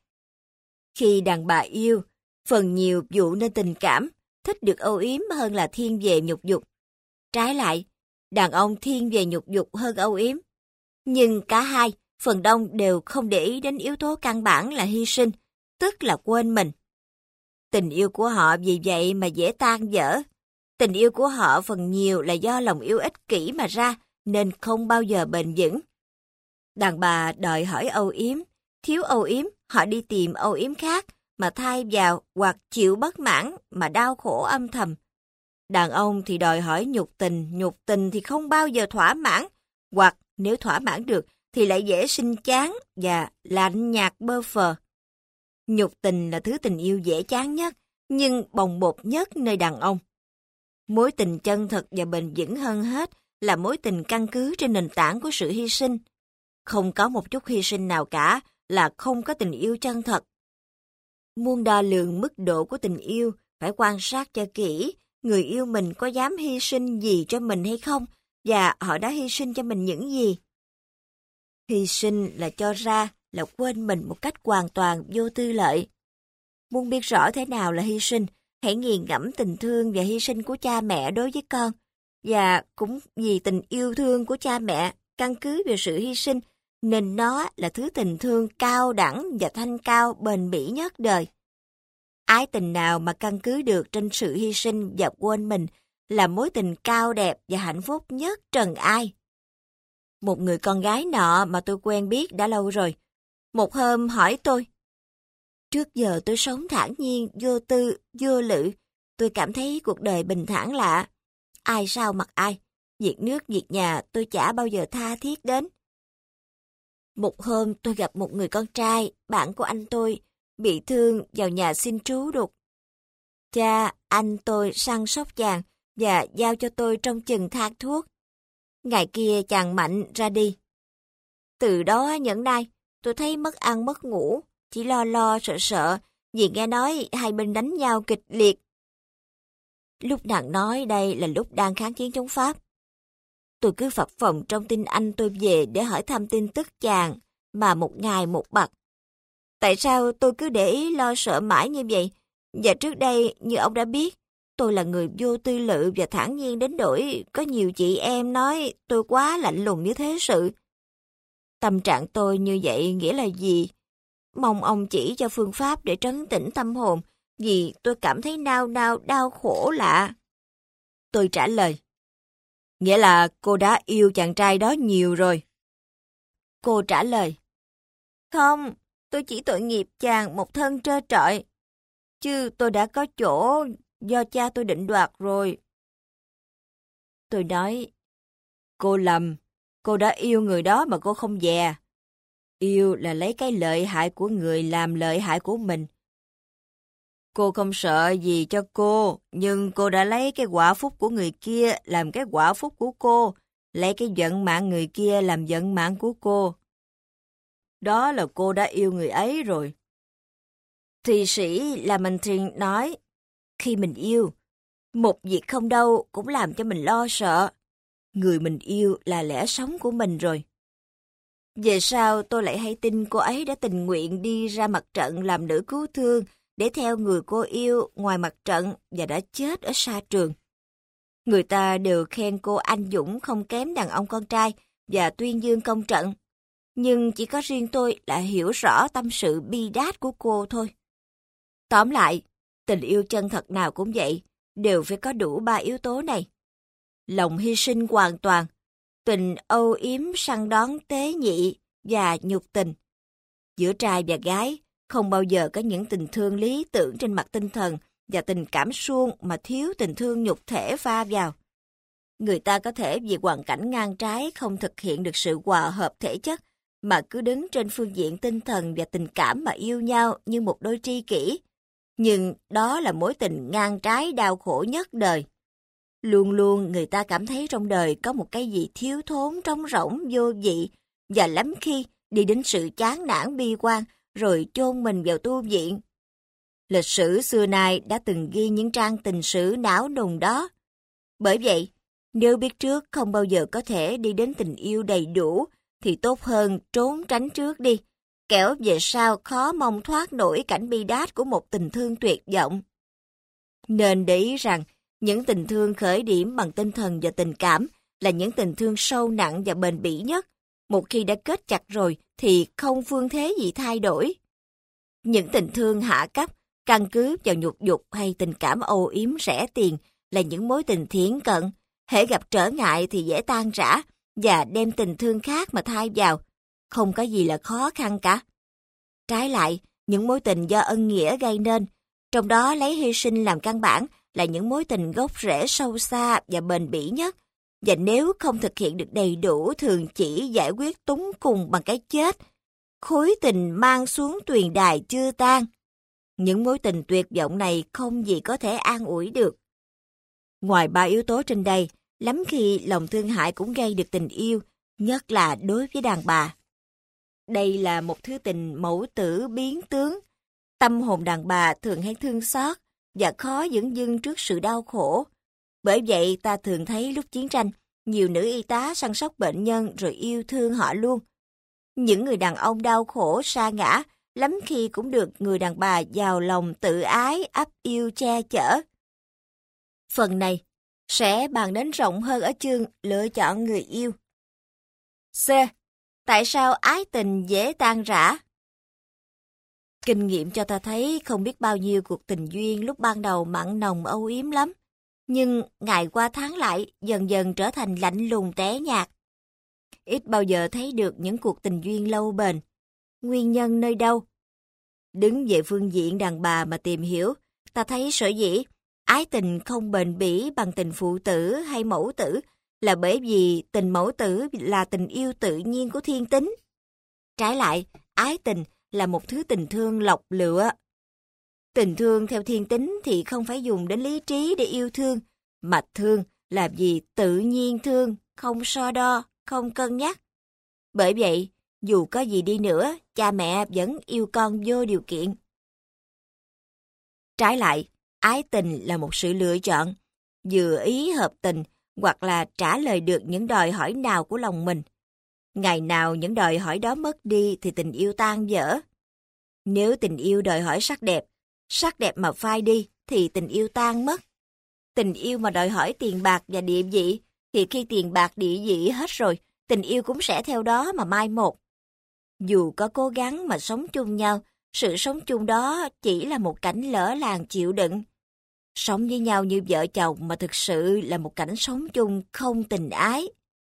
Khi đàn bà yêu, phần nhiều dụ nên tình cảm, thích được âu yếm hơn là thiên về nhục dục. Trái lại, đàn ông thiên về nhục dục hơn âu yếm. Nhưng cả hai, phần đông đều không để ý đến yếu tố căn bản là hy sinh, tức là quên mình. Tình yêu của họ vì vậy mà dễ tan vỡ. Tình yêu của họ phần nhiều là do lòng yêu ích kỷ mà ra, nên không bao giờ bền vững. Đàn bà đòi hỏi âu yếm, thiếu âu yếm, họ đi tìm âu yếm khác mà thay vào hoặc chịu bất mãn mà đau khổ âm thầm. Đàn ông thì đòi hỏi nhục tình thì không bao giờ thỏa mãn, hoặc nếu thỏa mãn được thì lại dễ sinh chán và lạnh nhạt bơ phờ. Nhục tình là thứ tình yêu dễ chán nhất, nhưng bồng bột nhất nơi đàn ông. Mối tình chân thật và bền vững hơn hết là mối tình căn cứ trên nền tảng của sự hy sinh. Không có một chút hy sinh nào cả là không có tình yêu chân thật. Muốn đo lường mức độ của tình yêu, phải quan sát cho kỹ người yêu mình có dám hy sinh gì cho mình hay không, và họ đã hy sinh cho mình những gì. Hy sinh là cho ra, là quên mình một cách hoàn toàn vô tư lợi. Muốn biết rõ thế nào là hy sinh, hãy nghiền ngẫm tình thương và hy sinh của cha mẹ đối với con. Và cũng vì tình yêu thương của cha mẹ căn cứ vào sự hy sinh, nên nó là thứ tình thương cao đẳng và thanh cao bền bỉ nhất đời. Ái tình nào mà căn cứ được trên sự hy sinh và quên mình là mối tình cao đẹp và hạnh phúc nhất trần ai. Một người con gái nọ mà tôi quen biết đã lâu rồi, một hôm hỏi tôi: trước giờ tôi sống thản nhiên, vô tư, vô lự, tôi cảm thấy cuộc đời bình thản lạ. Ai sao mặc ai, việc nước việc nhà tôi chả bao giờ tha thiết đến. Một hôm tôi gặp một người con trai, bạn của anh tôi, bị thương vào nhà xin trú đục. Cha anh tôi săn sóc chàng và giao cho tôi trong chừng thang thuốc. Ngày kia chàng mạnh ra đi. Từ đó nhẫn nay, tôi thấy mất ăn mất ngủ, chỉ lo sợ sợ vì nghe nói hai bên đánh nhau kịch liệt. Lúc nàng nói đây là lúc đang kháng chiến chống Pháp. Tôi cứ phập phồng trong tin anh tôi về để hỏi thăm tin tức chàng mà một ngày một bặt. Tại sao tôi cứ để ý lo sợ mãi như vậy? Và trước đây, như ông đã biết, tôi là người vô tư lự và thản nhiên đến nỗi có nhiều chị em nói tôi quá lạnh lùng như thế sự. Tâm trạng tôi như vậy nghĩa là gì? Mong ông chỉ cho phương pháp để trấn tĩnh tâm hồn, vì tôi cảm thấy nao nao đau khổ lạ. Tôi trả lời. Nghĩa là cô đã yêu chàng trai đó nhiều rồi. Cô trả lời. Không, tôi chỉ tội nghiệp chàng một thân trơ trọi. Chứ tôi đã có chỗ do cha tôi định đoạt rồi. Tôi nói, cô lầm, cô đã yêu người đó mà cô không dè. Yêu là lấy cái lợi hại của người làm lợi hại của mình. Cô không sợ gì cho cô, nhưng cô đã lấy cái quả phúc của người kia làm cái quả phúc của cô, lấy cái vận mạng người kia làm vận mạng của cô. Đó là cô đã yêu người ấy rồi. Thụy sĩ Lamartine nói, khi mình yêu, một việc không đâu cũng làm cho mình lo sợ. Người mình yêu là lẽ sống của mình rồi. Về sau tôi lại hay tin cô ấy đã tình nguyện đi ra mặt trận làm nữ cứu thương để theo người cô yêu ngoài mặt trận và đã chết ở sa trường. Người ta đều khen cô anh dũng không kém đàn ông con trai và tuyên dương công trận. Nhưng chỉ có riêng tôi là hiểu rõ tâm sự bi đát của cô thôi. Tóm lại, tình yêu chân thật nào cũng vậy, đều phải có đủ ba yếu tố này. Lòng hy sinh hoàn toàn, tình âu yếm săn đón tế nhị và nhục tình. Giữa trai và gái, không bao giờ có những tình thương lý tưởng trên mặt tinh thần và tình cảm suông mà thiếu tình thương nhục thể pha vào. Người ta có thể vì hoàn cảnh ngang trái không thực hiện được sự hòa hợp thể chất, mà cứ đứng trên phương diện tinh thần và tình cảm mà yêu nhau như một đôi tri kỷ. Nhưng đó là mối tình ngang trái đau khổ nhất đời. Luôn luôn người ta cảm thấy trong đời có một cái gì thiếu thốn, trống rỗng, vô vị, và lắm khi đi đến sự chán nản bi quan, rồi chôn mình vào tu viện. Lịch sử xưa nay đã từng ghi những trang tình sử não nùng đó. Bởi vậy, nếu biết trước không bao giờ có thể đi đến tình yêu đầy đủ, thì tốt hơn trốn tránh trước đi, kẻo về sau khó mong thoát nổi cảnh bi đát của một tình thương tuyệt vọng. Nên để ý rằng, những tình thương khởi điểm bằng tinh thần và tình cảm là những tình thương sâu nặng và bền bỉ nhất. Một khi đã kết chặt rồi thì không phương thế gì thay đổi. Những tình thương hạ cấp, căn cứ vào nhục dục hay tình cảm âu yếm rẻ tiền là những mối tình thiển cận. Hễ gặp trở ngại thì dễ tan rã và đem tình thương khác mà thay vào. Không có gì là khó khăn cả. Trái lại, những mối tình do ân nghĩa gây nên, trong đó lấy hy sinh làm căn bản, là những mối tình gốc rễ sâu xa và bền bỉ nhất. Và nếu không thực hiện được đầy đủ thường chỉ giải quyết túng cùng bằng cái chết, khối tình mang xuống tuyền đài chưa tan. Những mối tình tuyệt vọng này không gì có thể an ủi được. Ngoài ba yếu tố trên đây, lắm khi lòng thương hại cũng gây được tình yêu, nhất là đối với đàn bà. Đây là một thứ tình mẫu tử biến tướng. Tâm hồn đàn bà thường hay thương xót và khó dửng dưng trước sự đau khổ. Bởi vậy ta thường thấy lúc chiến tranh, nhiều nữ y tá săn sóc bệnh nhân rồi yêu thương họ luôn. Những người đàn ông đau khổ sa ngã, lắm khi cũng được người đàn bà giàu lòng tự ái, ấp yêu che chở. Phần này sẽ bàn đến rộng hơn ở chương lựa chọn người yêu. C. Tại sao ái tình dễ tan rã? Kinh nghiệm cho ta thấy không biết bao nhiêu cuộc tình duyên lúc ban đầu mặn nồng âu yếm lắm, nhưng ngày qua tháng lại dần dần trở thành lạnh lùng té nhạt. Ít bao giờ thấy được những cuộc tình duyên lâu bền. Nguyên nhân nơi đâu? Đứng về phương diện đàn bà mà tìm hiểu, ta thấy sở dĩ ái tình không bền bỉ bằng tình phụ tử hay mẫu tử là bởi vì tình mẫu tử là tình yêu tự nhiên của thiên tính. Trái lại, ái tình là một thứ tình thương lọc lựa. Tình thương theo thiên tính thì không phải dùng đến lý trí để yêu thương, mà thương là vì tự nhiên thương, không so đo, không cân nhắc. Bởi vậy, dù có gì đi nữa, cha mẹ vẫn yêu con vô điều kiện. Trái lại, ái tình là một sự lựa chọn, vừa ý hợp tình hoặc là trả lời được những đòi hỏi nào của lòng mình. Ngày nào những đòi hỏi đó mất đi thì tình yêu tan vỡ. Nếu tình yêu đòi hỏi sắc đẹp mà phai đi thì tình yêu tan mất. Tình yêu mà đòi hỏi tiền bạc và địa vị thì khi tiền bạc địa vị hết rồi, tình yêu cũng sẽ theo đó mà mai một. Dù có cố gắng mà sống chung nhau, sự sống chung đó chỉ là một cảnh lỡ làng chịu đựng. Sống với nhau như vợ chồng mà thực sự là một cảnh sống chung không tình ái.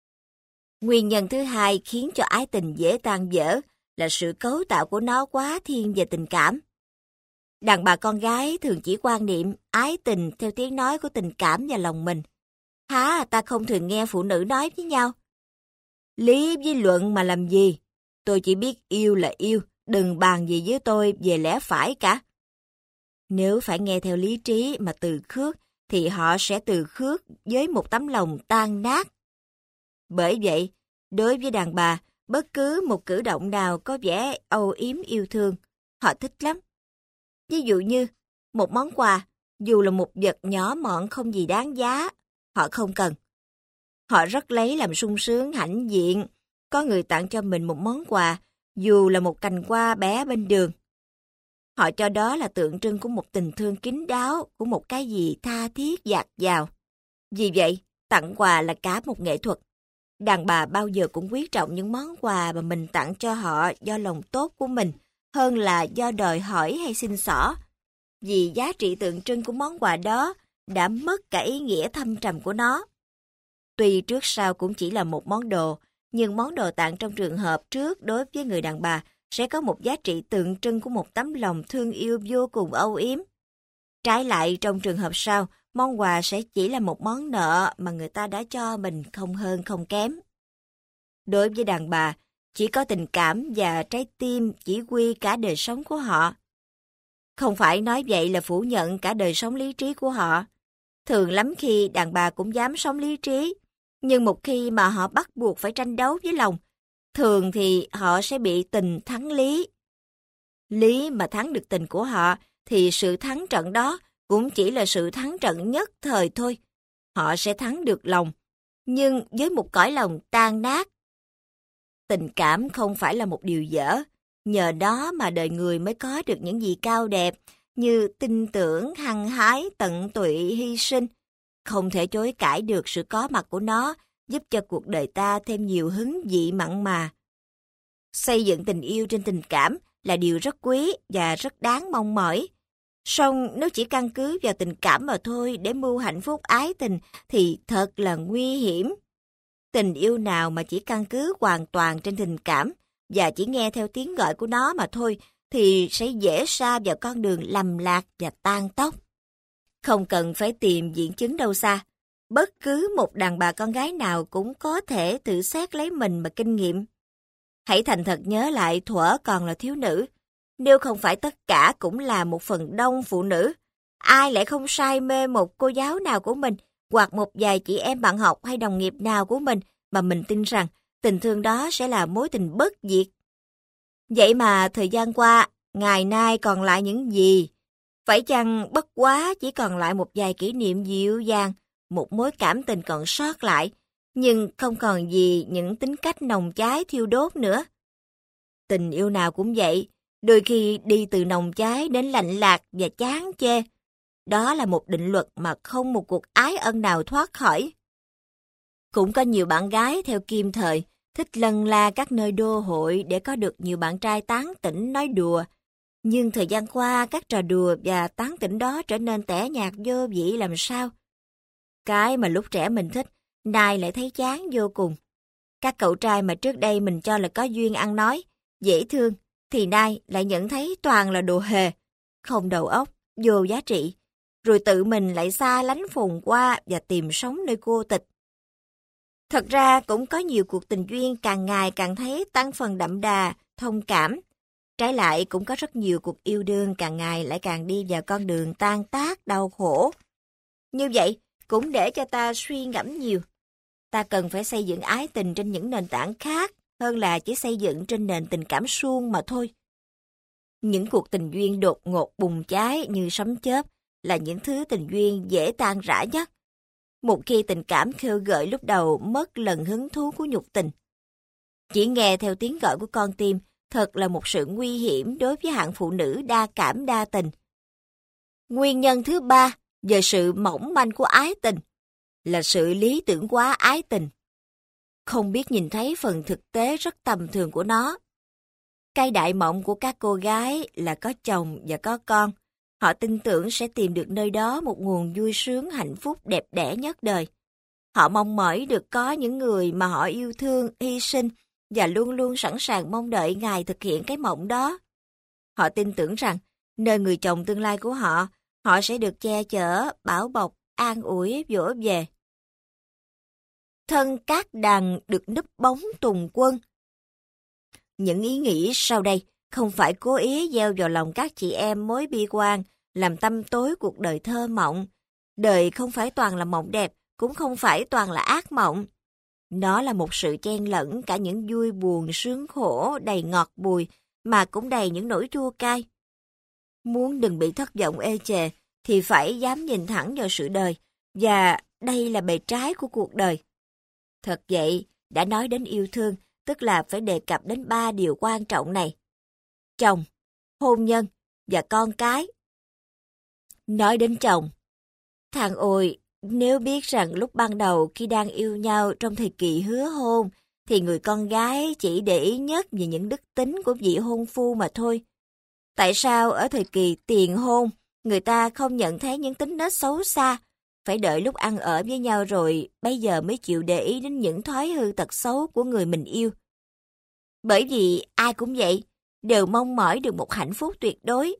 Nguyên nhân thứ hai khiến cho ái tình dễ tan vỡ là sự cấu tạo của nó quá thiên về tình cảm. Đàn bà con gái thường chỉ quan niệm ái tình theo tiếng nói của tình cảm và lòng mình. Hả, ta không thường nghe phụ nữ nói với nhau. Lý với luận mà làm gì? Tôi chỉ biết yêu là yêu, đừng bàn gì với tôi về lẽ phải cả. Nếu phải nghe theo lý trí mà từ khước, thì họ sẽ từ khước với một tấm lòng tan nát. Bởi vậy, đối với đàn bà, bất cứ một cử động nào có vẻ âu yếm yêu thương, họ thích lắm. Ví dụ như, một món quà, dù là một vật nhỏ mọn không gì đáng giá, họ không cần. Họ rất lấy làm sung sướng hãnh diện, có người tặng cho mình một món quà, dù là một cành hoa bé bên đường. Họ cho đó là tượng trưng của một tình thương kín đáo, của một cái gì tha thiết dạt dào. Vì vậy, tặng quà là cả một nghệ thuật. Đàn bà bao giờ cũng quý trọng những món quà mà mình tặng cho họ do lòng tốt của mình, hơn là do đòi hỏi hay xin xỏ. Vì giá trị tượng trưng của món quà đó đã mất cả ý nghĩa thâm trầm của nó. Tuy trước sau cũng chỉ là một món đồ, nhưng món đồ tặng trong trường hợp trước đối với người đàn bà sẽ có một giá trị tượng trưng của một tấm lòng thương yêu vô cùng âu yếm. Trái lại, trong trường hợp sau, món quà sẽ chỉ là một món nợ mà người ta đã cho mình không hơn không kém. Đối với đàn bà, chỉ có tình cảm và trái tim chỉ quy cả đời sống của họ. Không phải nói vậy là phủ nhận cả đời sống lý trí của họ. Thường lắm khi đàn bà cũng dám sống lý trí, nhưng một khi mà họ bắt buộc phải tranh đấu với lòng, thường thì họ sẽ bị tình thắng lý. Lý mà thắng được tình của họ thì sự thắng trận đó cũng chỉ là sự thắng trận nhất thời thôi. Họ sẽ thắng được lòng, nhưng với một cõi lòng tan nát. Tình cảm không phải là một điều dở, nhờ đó mà đời người mới có được những gì cao đẹp như tin tưởng, hăng hái, tận tụy, hy sinh. Không thể chối cãi được sự có mặt của nó, giúp cho cuộc đời ta thêm nhiều hứng vị mặn mà. Xây dựng tình yêu trên tình cảm là điều rất quý và rất đáng mong mỏi. Song nếu chỉ căn cứ vào tình cảm mà thôi để mưu hạnh phúc ái tình thì thật là nguy hiểm. Tình yêu nào mà chỉ căn cứ hoàn toàn trên tình cảm và chỉ nghe theo tiếng gọi của nó mà thôi thì sẽ dễ sa vào con đường lầm lạc và tan tóc. Không cần phải tìm diễn chứng đâu xa. Bất cứ một đàn bà con gái nào cũng có thể tự xét lấy mình mà kinh nghiệm. Hãy thành thật nhớ lại thuở còn là thiếu nữ. Nếu không phải tất cả cũng là một phần đông phụ nữ, ai lại không say mê một cô giáo nào của mình hoặc một vài chị em bạn học hay đồng nghiệp nào của mình mà mình tin rằng tình thương đó sẽ là mối tình bất diệt. Vậy mà thời gian qua, ngày nay còn lại những gì? Phải chăng bất quá chỉ còn lại một vài kỷ niệm dịu dàng, một mối cảm tình còn sót lại, nhưng không còn gì những tính cách nồng cháy thiêu đốt nữa. Tình yêu nào cũng vậy, đôi khi đi từ nồng cháy đến lạnh lạc và chán chê. Đó là một định luật mà không một cuộc ái ân nào thoát khỏi. Cũng có nhiều bạn gái theo kim thời, thích lân la các nơi đô hội để có được nhiều bạn trai tán tỉnh nói đùa. Nhưng thời gian qua, các trò đùa và tán tỉnh đó trở nên tẻ nhạt vô vị làm sao? Cái mà lúc trẻ mình thích, nay lại thấy chán vô cùng. Các cậu trai mà trước đây mình cho là có duyên ăn nói, dễ thương, thì nay lại nhận thấy toàn là đồ hề, không đầu óc, vô giá trị. Rồi tự mình lại xa lánh phồn qua và tìm sống nơi cô tịch. Thật ra cũng có nhiều cuộc tình duyên càng ngày càng thấy tăng phần đậm đà, thông cảm. Trái lại cũng có rất nhiều cuộc yêu đương càng ngày lại càng đi vào con đường tan tác đau khổ. Như vậy cũng để cho ta suy ngẫm nhiều. Ta cần phải xây dựng ái tình trên những nền tảng khác hơn là chỉ xây dựng trên nền tình cảm suông mà thôi. Những cuộc tình duyên đột ngột bùng cháy như sấm chớp là những thứ tình duyên dễ tan rã nhất. Một khi tình cảm khêu gợi lúc đầu mất lần hứng thú của nhục tình. Chỉ nghe theo tiếng gọi của con tim thật là một sự nguy hiểm đối với hạng phụ nữ đa cảm đa tình. Nguyên nhân thứ ba về sự mỏng manh của ái tình là sự lý tưởng quá ái tình. Không biết nhìn thấy phần thực tế rất tầm thường của nó. Cái đại mộng của các cô gái là có chồng và có con. Họ tin tưởng sẽ tìm được nơi đó một nguồn vui sướng hạnh phúc đẹp đẽ nhất đời. Họ mong mỏi được có những người mà họ yêu thương, hy sinh và luôn luôn sẵn sàng mong đợi Ngài thực hiện cái mộng đó. Họ tin tưởng rằng nơi người chồng tương lai của họ, họ sẽ được che chở, bảo bọc, an ủi, dỗ về. Thân cát đằng được núp bóng tùng quân. Những ý nghĩ sau đây không phải cố ý gieo vào lòng các chị em mối bi quan, làm tăm tối cuộc đời thơ mộng. Đời không phải toàn là mộng đẹp, cũng không phải toàn là ác mộng. Nó là một sự chen lẫn cả những vui buồn, sướng khổ, đầy ngọt bùi, mà cũng đầy những nỗi chua cay. Muốn đừng bị thất vọng ê chề, thì phải dám nhìn thẳng vào sự đời, và đây là bề trái của cuộc đời. Thật vậy, đã nói đến yêu thương, tức là phải đề cập đến 3 điều quan trọng này. Chồng, hôn nhân và con cái. Nói đến chồng, thằng ôi, nếu biết rằng lúc ban đầu khi đang yêu nhau trong thời kỳ hứa hôn, thì người con gái chỉ để ý nhất về những đức tính của vị hôn phu mà thôi. Tại sao ở thời kỳ tiền hôn, người ta không nhận thấy những tính nết xấu xa, phải đợi lúc ăn ở với nhau rồi bây giờ mới chịu để ý đến những thói hư tật xấu của người mình yêu? Bởi vì ai cũng vậy, đều mong mỏi được một hạnh phúc tuyệt đối,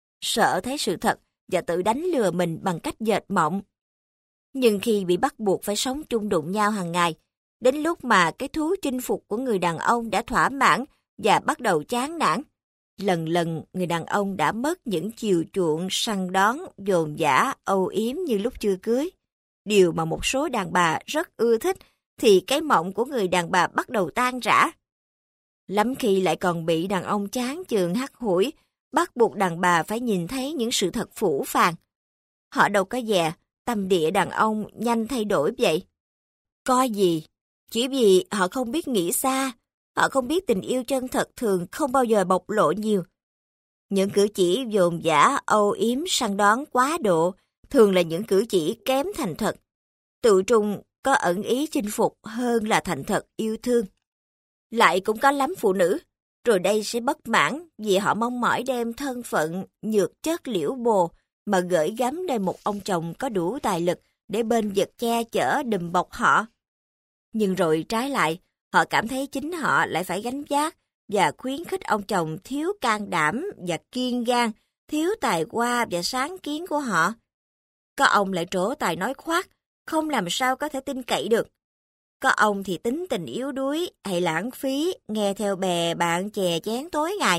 sợ thấy sự thật và tự đánh lừa mình bằng cách dệt mộng. Nhưng khi bị bắt buộc phải sống chung đụng nhau hàng ngày, đến lúc mà cái thú chinh phục của người đàn ông đã thỏa mãn và bắt đầu chán nản, lần lần người đàn ông đã mất những chiều chuộng, săn đón, dồn dã, âu yếm như lúc chưa cưới. Điều mà một số đàn bà rất ưa thích, thì cái mộng của người đàn bà bắt đầu tan rã. Lắm khi lại còn bị đàn ông chán chường hắt hủi, bắt buộc đàn bà phải nhìn thấy những sự thật phũ phàng. Họ đâu có dè, tâm địa đàn ông nhanh thay đổi vậy. Có gì? Chỉ vì họ không biết nghĩ xa, họ không biết tình yêu chân thật thường không bao giờ bộc lộ nhiều. Những cử chỉ dồn dã, âu yếm, săn đón quá độ thường là những cử chỉ kém thành thật. Tự trung có ẩn ý chinh phục hơn là thành thật yêu thương. Lại cũng có lắm phụ nữ, rồi đây sẽ bất mãn vì họ mong mỏi đem thân phận, nhược chất liễu bồ mà gửi gắm lên một ông chồng có đủ tài lực để bên vực che chở đùm bọc họ. Nhưng rồi trái lại, họ cảm thấy chính họ lại phải gánh vác và khuyến khích ông chồng thiếu can đảm và kiên gan, thiếu tài hoa và sáng kiến của họ. Có ông lại trổ tài nói khoác, không làm sao có thể tin cậy được. Có ông thì tính tình yếu đuối hay lãng phí, nghe theo bè bạn chè chén tối ngày.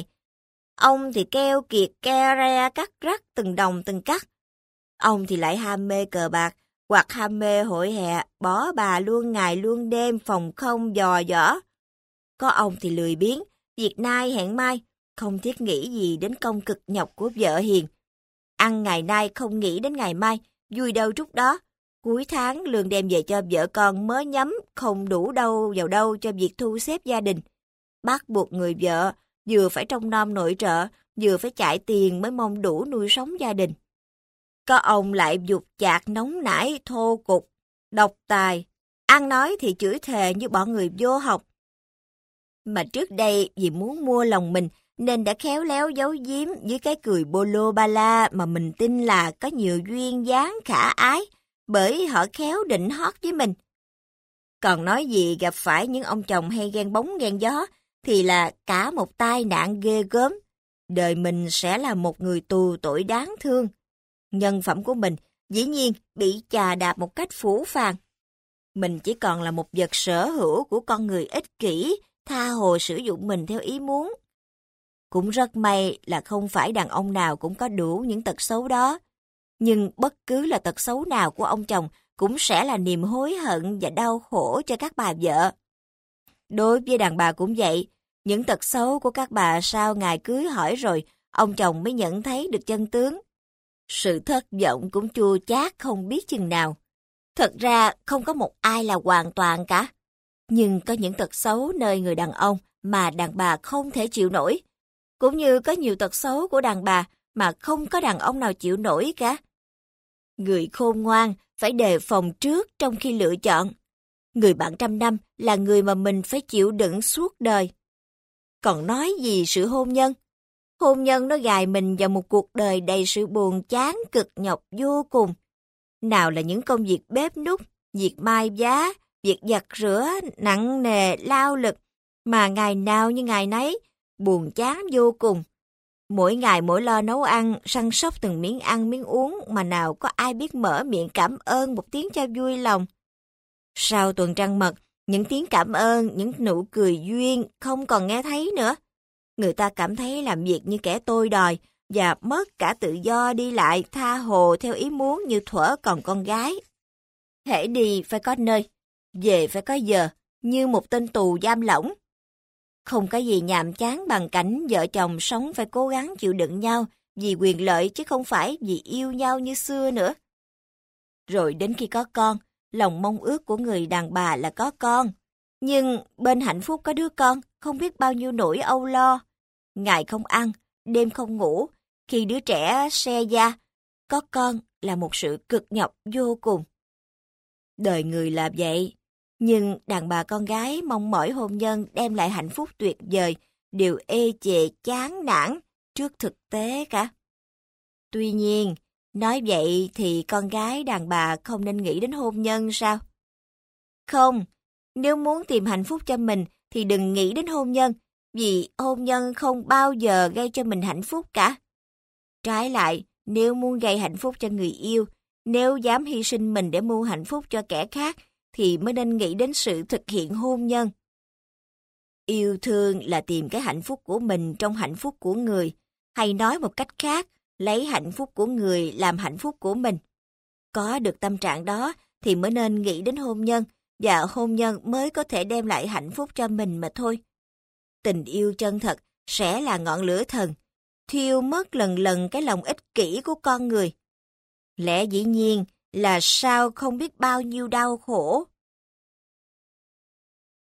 Ông thì keo kiệt ke re cắt rắt từng đồng từng cắt. Ông thì lại ham mê cờ bạc, hoặc ham mê hội hè, bỏ bà luôn ngày luôn đêm phòng không dò dỏ. Có ông thì lười biếng, việc nay hẹn mai, không thiết nghĩ gì đến công cực nhọc của vợ hiền. Ăn ngày nay không nghĩ đến ngày mai, vui đâu chút đó. Cuối tháng lương đem về cho vợ con mới nhắm, không đủ đâu vào đâu cho việc thu xếp gia đình. Bắt buộc người vợ vừa phải trông nom nội trợ, vừa phải chạy tiền mới mong đủ nuôi sống gia đình. Có ông lại dục chạc nóng nảy, thô cục, độc tài, ăn nói thì chửi thề như bọn người vô học. Mà trước đây vì muốn mua lòng mình nên đã khéo léo giấu giếm dưới cái cười bolo ba la mà mình tin là có nhiều duyên dáng khả ái, bởi họ khéo định hót với mình. Còn nói gì gặp phải những ông chồng hay ghen bóng ghen gió thì là cả một tai nạn ghê gớm. Đời mình sẽ là một người tù tội đáng thương. Nhân phẩm của mình dĩ nhiên bị chà đạp một cách phũ phàng. Mình chỉ còn là một vật sở hữu của con người ích kỷ, tha hồ sử dụng mình theo ý muốn. Cũng rất may là không phải đàn ông nào cũng có đủ những tật xấu đó. Nhưng bất cứ là tật xấu nào của ông chồng cũng sẽ là niềm hối hận và đau khổ cho các bà vợ. Đối với đàn bà cũng vậy, những tật xấu của các bà sau ngày cưới hỏi rồi, ông chồng mới nhận thấy được chân tướng. Sự thất vọng cũng chua chát không biết chừng nào. Thật ra không có một ai là hoàn toàn cả. Nhưng có những tật xấu nơi người đàn ông mà đàn bà không thể chịu nổi. Cũng như có nhiều tật xấu của đàn bà mà không có đàn ông nào chịu nổi cả. Người khôn ngoan phải đề phòng trước trong khi lựa chọn. Người bạn trăm năm là người mà mình phải chịu đựng suốt đời. Còn nói gì sự hôn nhân? Hôn nhân nó gài mình vào một cuộc đời đầy sự buồn chán, cực nhọc vô cùng. Nào là những công việc bếp núc, việc mai giá, việc giặt rửa, nặng nề, lao lực, mà ngày nào như ngày nấy, buồn chán vô cùng. Mỗi ngày mỗi lo nấu ăn, săn sóc từng miếng ăn miếng uống mà nào có ai biết mở miệng cảm ơn một tiếng cho vui lòng. Sau tuần trăng mật, những tiếng cảm ơn, những nụ cười duyên không còn nghe thấy nữa. Người ta cảm thấy làm việc như kẻ tôi đòi và mất cả tự do đi lại tha hồ theo ý muốn như thuở còn con gái. Hễ đi phải có nơi, về phải có giờ, như một tên tù giam lỏng. Không có gì nhàm chán bằng cảnh vợ chồng sống phải cố gắng chịu đựng nhau vì quyền lợi chứ không phải vì yêu nhau như xưa nữa. Rồi đến khi có con, lòng mong ước của người đàn bà là có con. Nhưng bên hạnh phúc có đứa con, không biết bao nhiêu nỗi âu lo. Ngày không ăn, đêm không ngủ, khi đứa trẻ se da, có con là một sự cực nhọc vô cùng. Đời người là vậy, nhưng đàn bà con gái mong mỏi hôn nhân đem lại hạnh phúc tuyệt vời, đều ê chề chán nản trước thực tế cả. Tuy nhiên, nói vậy thì con gái đàn bà không nên nghĩ đến hôn nhân sao? Không, nếu muốn tìm hạnh phúc cho mình thì đừng nghĩ đến hôn nhân, vì hôn nhân không bao giờ gây cho mình hạnh phúc cả. Trái lại, nếu muốn gây hạnh phúc cho người yêu, nếu dám hy sinh mình để mua hạnh phúc cho kẻ khác, thì mới nên nghĩ đến sự thực hiện hôn nhân. Yêu thương là tìm cái hạnh phúc của mình trong hạnh phúc của người, hay nói một cách khác, lấy hạnh phúc của người làm hạnh phúc của mình. Có được tâm trạng đó thì mới nên nghĩ đến hôn nhân, và hôn nhân mới có thể đem lại hạnh phúc cho mình mà thôi. Tình yêu chân thật sẽ là ngọn lửa thần, thiêu mất lần lần cái lòng ích kỷ của con người. Lẽ dĩ nhiên là sao không biết bao nhiêu đau khổ,